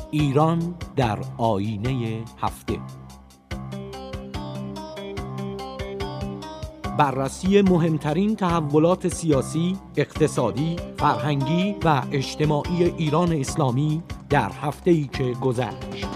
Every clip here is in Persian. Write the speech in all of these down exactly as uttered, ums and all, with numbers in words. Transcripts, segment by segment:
ایران در آیینه هفته. بررسی مهمترین تحولات سیاسی، اقتصادی، فرهنگی و اجتماعی ایران اسلامی در هفته‌ای که گذشت.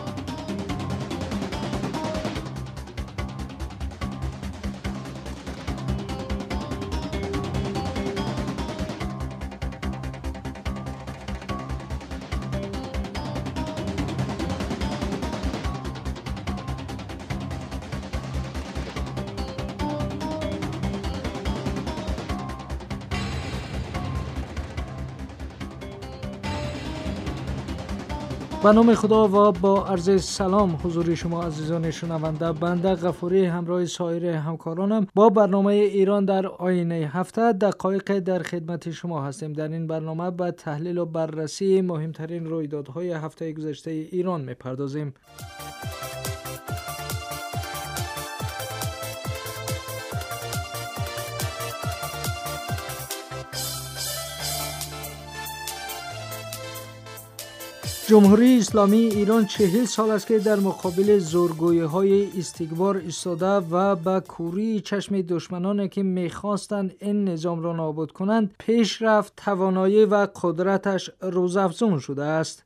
به نام خدا و با عرض سلام حضور شما عزیزان شنونده، بنده غفوری همراه سایر همکارانم با برنامه ایران در آینه هفته دقایق در خدمت شما هستیم. در این برنامه به تحلیل و بررسی مهمترین رویدادهای هفته گذشته ایران میپردازیم. جمهوری اسلامی ایران چهل سال است که در مقابل زورگویی‌های استکبار ایستاده و با کوری چشم دشمنانی که می‌خواستند این نظام را نابود کنند پیشرفت، توانایی و قدرتش روزافزون شده است.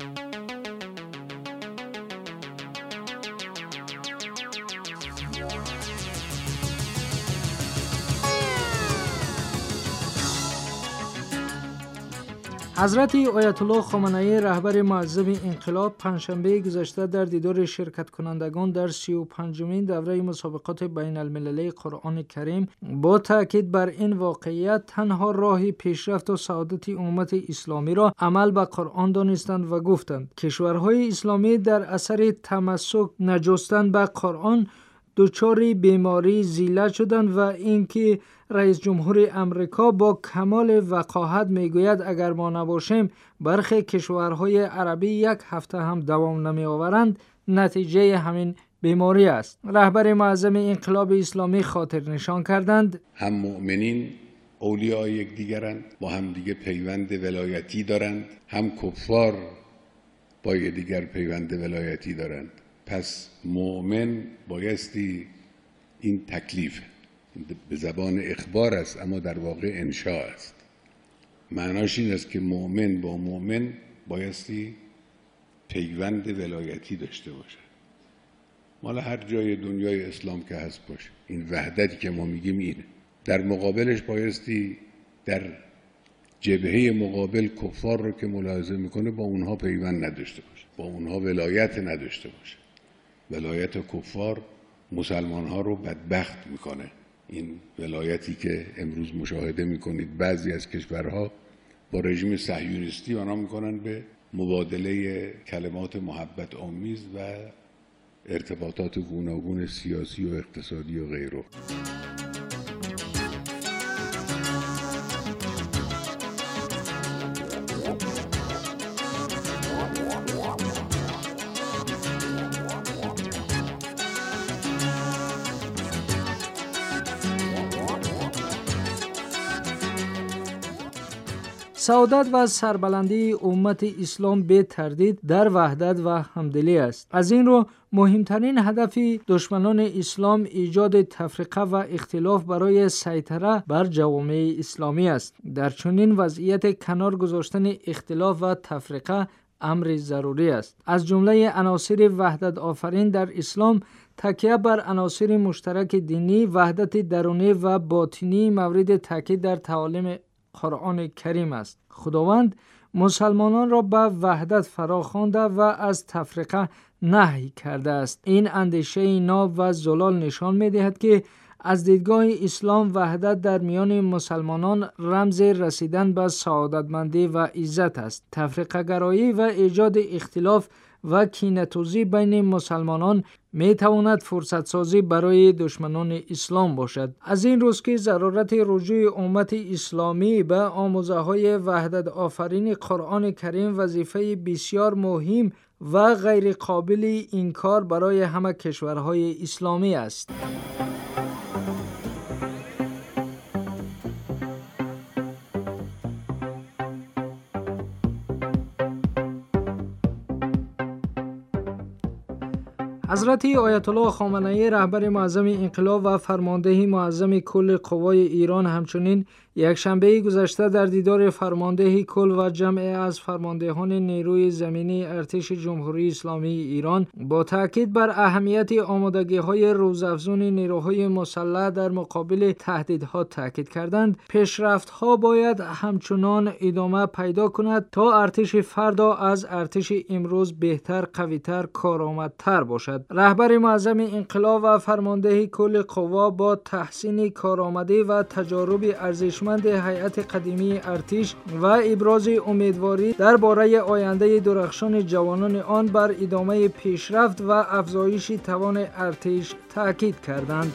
حضرت آیت الله خامنه‌ای رهبر معظم انقلاب پنجشنبه گذشته در دیدار شرکت کنندگان در سی و پنجمین دوره مسابقات بین المللی قرآن کریم با تاکید بر این واقعیت تنها راه پیشرفت و سعادت امت اسلامی را عمل به قرآن دانستند و گفتند کشورهای اسلامی در اثر تمسک نجستن به قرآن دچار بیماری ذلت شدند و اینکه رئیس جمهور امریکا با کمال وقاحت میگوید اگر ما نباشیم برخی کشورهای عربی یک هفته هم دوام نمی آورند نتیجه همین بیماری است. رهبر معظم انقلاب اسلامی خاطر نشان کردند هم مؤمنین اولیای یکدیگرند، با هم دیگه پیوند ولایتی دارند، هم کفار با یکدیگر پیوند ولایتی دارند. پس مؤمن بایستی این تکلیف به زبان اخبار است اما در واقع انشاء است. معناش این است که مؤمن با مؤمن بایستی پیوند ولایتی داشته باشه. مال هر جای دنیای اسلام که هست باشه. این وحدتی که ما میگیم اینه. در مقابلش بایستی در جبهه مقابل کفار رو که ملاحظه میکنه با اونها پیوند نداشته باشه، با اونها ولایت نداشته باشه. ولایت کفار مسلمان ها رو بدبخت میکنه. این ولایتی که امروز مشاهده میکنید بعضی از کشورها با رژیم صهیونیستی بنا میکنن به مبادله کلمات محبت آمیز و ارتباطات گوناگون سیاسی و اقتصادی و غیره. سعادت و سربلندی امت اسلام به تردید در وحدت و همدلی است. از این رو مهمترین هدف دشمنان اسلام ایجاد تفرقه و اختلاف برای سیطره بر جوامع اسلامی است. در چنین وضعیت کنار گذاشتن اختلاف و تفرقه امر ضروری است. از جمله عناصر وحدت آفرین در اسلام تکیه بر عناصر مشترک دینی، وحدت درونی و باطنی مورد تاکید در تعالیم قرآن کریم است. خداوند مسلمانان را به وحدت فراخوانده و از تفرقه نهی کرده است. این اندیشه ناب و زلال نشان می‌دهد که از دیدگاه اسلام وحدت در میان مسلمانان رمز رسیدن به سعادتمندی و عزت است. تفرقه گرایی و ایجاد اختلاف و کینه‌توزی بین مسلمانان می تواند فرصت سازی برای دشمنان اسلام باشد. از این روز که ضرورت رجوع امت اسلامی به آموزه های وحدت آفرین قرآن کریم وظیفه بسیار مهم و غیر قابل انکار برای همه کشورهای اسلامی است. حضرت آیت الله خامنه‌ای رهبر معظم انقلاب و فرمانده معظم کل قوای ایران همچنین یک شنبه گذشته در دیدار فرمانده کل و جمع از فرماندهان نیروی زمینی ارتش جمهوری اسلامی ایران با تاکید بر اهمیت آمادگی‌های روزافزون نیروهای مسلح در مقابل تهدیدها تاکید کردند. پیشرفت‌ها باید همچنان ادامه پیدا کند تا ارتش فردا از ارتش امروز بهتر، قوی‌تر، کارآمدتر باشد. رهبر معظم انقلاب و فرمانده کل قوا با تحسین کارآمدی و تجارب ارزشمند هیئت قدیمی ارتش و ابراز امیدواری درباره آینده درخشان جوانان آن بر ادامه پیشرفت و افزایش توان ارتش تاکید کردند.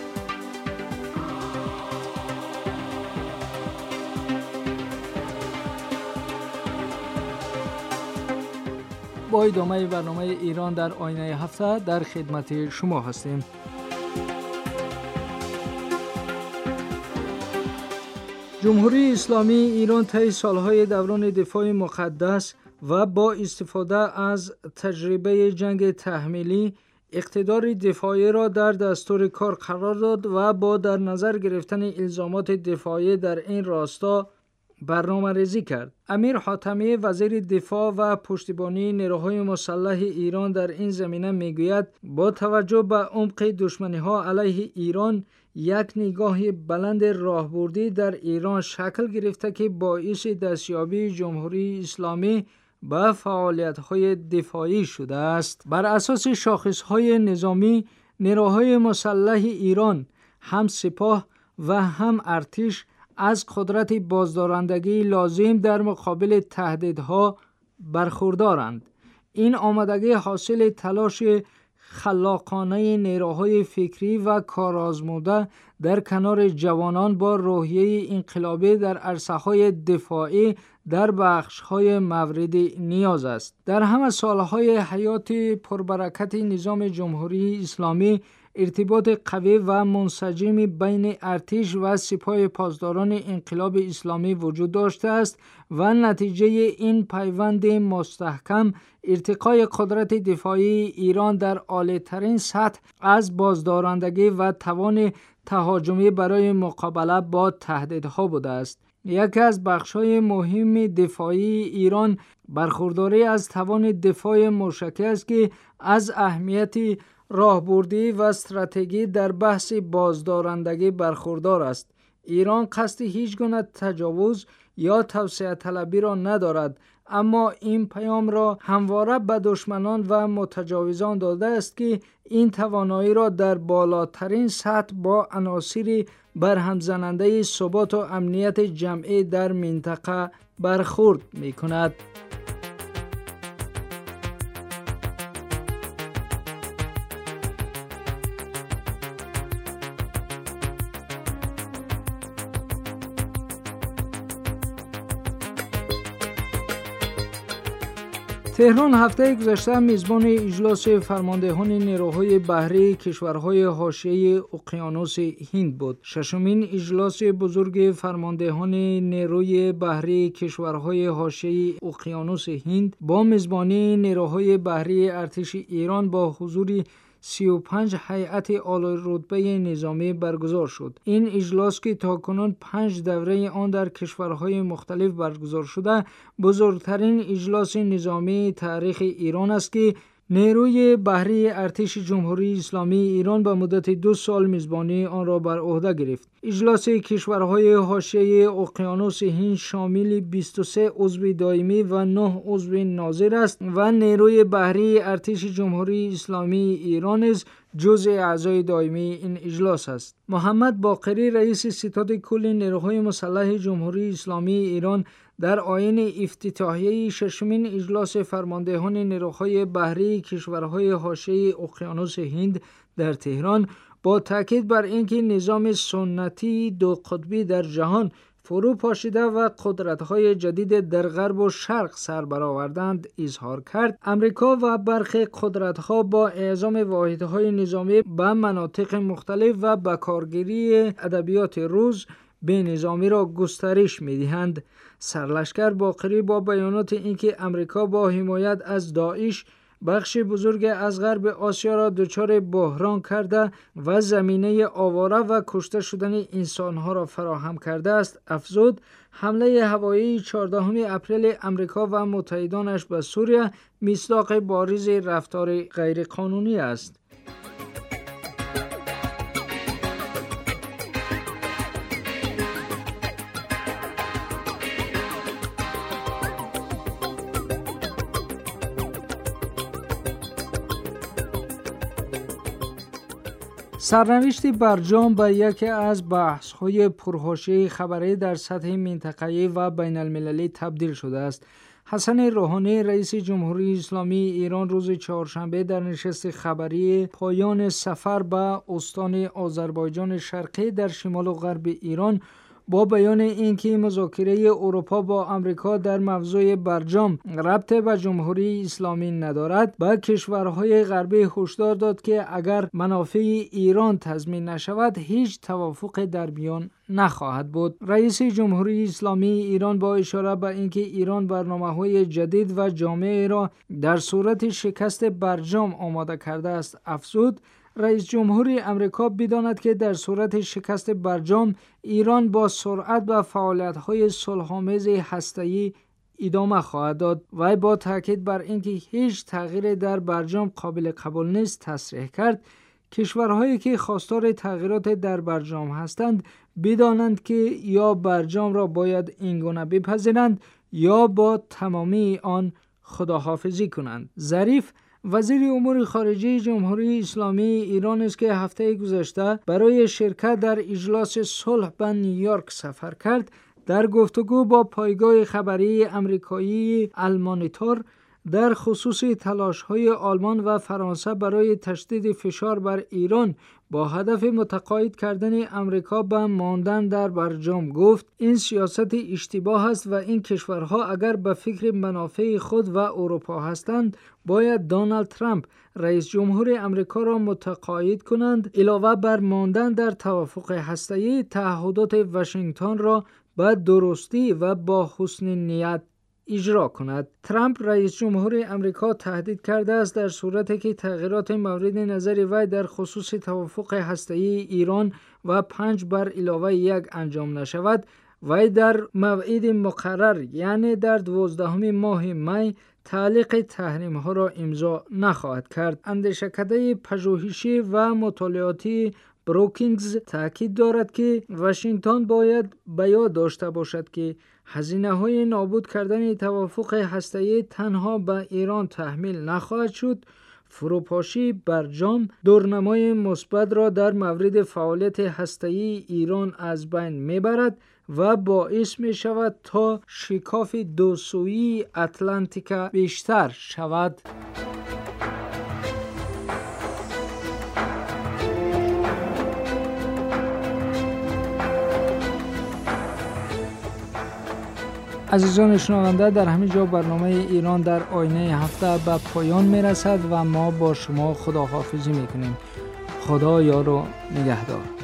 با ادامه برنامه ایران در آینه هفته در خدمت شما هستیم. جمهوری اسلامی ایران طی سالهای دوران دفاع مقدس و با استفاده از تجربه جنگ تحمیلی اقتدار دفاعی را در دستور کار قرار داد و با در نظر گرفتن الزامات دفاعی در این راستا برنامه ریزی کرد. امیر حاتمی وزیر دفاع و پشتیبانی نیروهای مسلح ایران در این زمینه میگوید با توجه به عمق دشمنی‌ها علیه ایران یک نگاه بلند راهبردی در ایران شکل گرفته که باعث دستیابی جمهوری اسلامی به فعالیت‌های دفاعی شده است. بر اساس شاخص‌های نظامی نیروهای مسلح ایران هم سپاه و هم ارتش از قدرت بازدارندگی لازم در مقابل تهدیدها برخوردارند. این آمادگی حاصل تلاش خلاقانه نیروهای فکری و کارآزموده در کنار جوانان با روحیه انقلابی در عرصه‌های دفاعی در بخش‌های مورد نیاز است. در همه سالهای حیات پربرکت نظام جمهوری اسلامی ارتباط قوی و منسجم بین ارتش و سپاه پاسداران انقلاب اسلامی وجود داشته است و نتیجه این پیوند مستحکم ارتقای قدرت دفاعی ایران در عالی‌ترین سطح از بازدارندگی و توان تهاجمی برای مقابله با تهدیدها بوده است. یکی از بخش‌های مهم دفاعی ایران برخورداری از توان دفاع موشکی است که از اهمیت راهبردی و استراتژی در بحث بازدارندگی برخوردار است. ایران قصد هیچ گونه تجاوز یا توسعه طلبی را ندارد، اما این پیام را همواره به دشمنان و متجاوزان داده است که این توانایی را در بالاترین سطح با عناصر برهم زننده ثبات و امنیت جمعی در منطقه برخورد می کند. تهران هفته گذشته میزبان اجلاس فرماندهان نیروهای بحری کشورهای حاشیه اقیانوس هند بود. ششمین اجلاس بزرگ فرماندهان نیروی بحری کشورهای حاشیه اقیانوس هند با میزبانی نیروهای بحری ارتش ایران با حضور سی و پنج هیئت عالی رتبه نظامی برگزار شد. این اجلاس که تاکنون پنج دوره آن در کشورهای مختلف برگزار شده، بزرگترین اجلاس نظامی تاریخ ایران است که نیروی بحری ارتش جمهوری اسلامی ایران به مدت دو سال میزبانی آن را بر عهده گرفت. اجلاس کشورهای حاشیه اقیانوس هند شامل بیست و سه عضو دائمی و نه عضو ناظر است و نیروی بحری ارتش جمهوری اسلامی ایران نیز جزء اعضای دائمی این اجلاس است. محمد باقری رئیس ستاد کل نیروهای مسلح جمهوری اسلامی ایران در آیین افتتاحیه ششمین اجلاس فرماندهان نیروهای بحری کشورهای حاشیه اقیانوس هند در تهران با تاکید بر اینکه نظام سنتی دو قطبی در جهان فرو پاشیده و قدرت‌های جدید در غرب و شرق سر برآوردند اظهار کرد. امریکا و برخی قدرت‌ها با اعزام واحدهای نظامی به مناطق مختلف و به کارگیری ادبیات روز به نظامی را گسترش می‌دهند. سرلشکر باقری با بیانات اینکه امریکا با حمایت از داعش بخش بزرگ از غرب آسیا را دچار بحران کرده و زمینه آواره و کشته شدن انسانها را فراهم کرده است، افزود حمله هوایی چهاردهم اپریل امریکا و متحدانش به سوریه مصداق بارز رفتار غیرقانونی است. سرنوشت برجام به یکی از بحث‌های پرحاشیه خبری در سطح منطقه‌ای و بین‌المللی تبدیل شده است. حسن روحانی رئیس جمهوری اسلامی ایران روز چهارشنبه در نشست خبری پایان سفر به استان آذربایجان شرقی در شمال و غرب ایران با بیان اینکه مذاکره اروپا با آمریکا در موضوع برجام ربط به جمهوری اسلامی ندارد، به کشورهای غربی هشدار داد که اگر منافع ایران تضمین نشود هیچ توافق در میان نخواهد بود. رئیس جمهوری اسلامی ایران با اشاره به اینکه ایران برنامه‌های جدید و جامع را در صورت شکست برجام آماده کرده است، افزود رئیس جمهوری امریکا بداند که در صورت شکست برجام ایران با سرعت به فعالیت‌های صلح‌آمیز هسته‌ای ادامه خواهد داد. وی با تاکید بر اینکه هیچ تغییر در برجام قابل قبول نیست تصریح کرد کشورهایی که خواستار تغییرات در برجام هستند بدانند که یا برجام را باید اینگونه بپذیرند یا با تمامی آن خداحافظی کنند. ظریف وزیر امور خارجه جمهوری اسلامی ایران است که هفته گذشته برای شرکت در اجلاس صلح به نیویورک سفر کرد. در گفتگو با پایگاه خبری آمریکایی المانیتور در خصوص تلاش‌های آلمان و فرانسه برای تشدید فشار بر ایران با هدف متقاعد کردن امریکا به ماندن در برجام گفت این سیاست اشتباه است و این کشورها اگر به فکر منافع خود و اروپا هستند باید دونالد ترامپ رئیس جمهور امریکا را متقاعد کنند علاوه بر ماندن در توافق هسته‌ای تعهدات واشنگتن را به درستی و با حسن نیت اجرا کند. ترامپ رئیس جمهور امریکا تهدید کرده است در صورتی که تغییرات مورد نظر وی در خصوص توافق هسته‌ای ایران و پنج بر علاوه یک انجام نشود، وی در موعد مقرر یعنی در دوازدهم ماه می تعلیق تحریم ها را امضا نخواهد کرد. اندیشکده پژوهشی و مطالعاتی بروکینگز تاکید دارد که واشنگتن باید به یاد داشته باشد که هزینه های نابود کردن توافق هسته‌ای تنها به ایران تحمیل نخواهد شد. فروپاشی برجام دورنمای مثبت را در مورد فعالیت هسته‌ای ایران از بین میبرد و باعث می شود تا شکاف دو سویی اتلانتیک بیشتر شود. عزیزان شنونده، در همین جا برنامه ایران در آینه هفته به پایان می رسد و ما با شما خداحافظی می کنیم. خدا یار و نگهدار.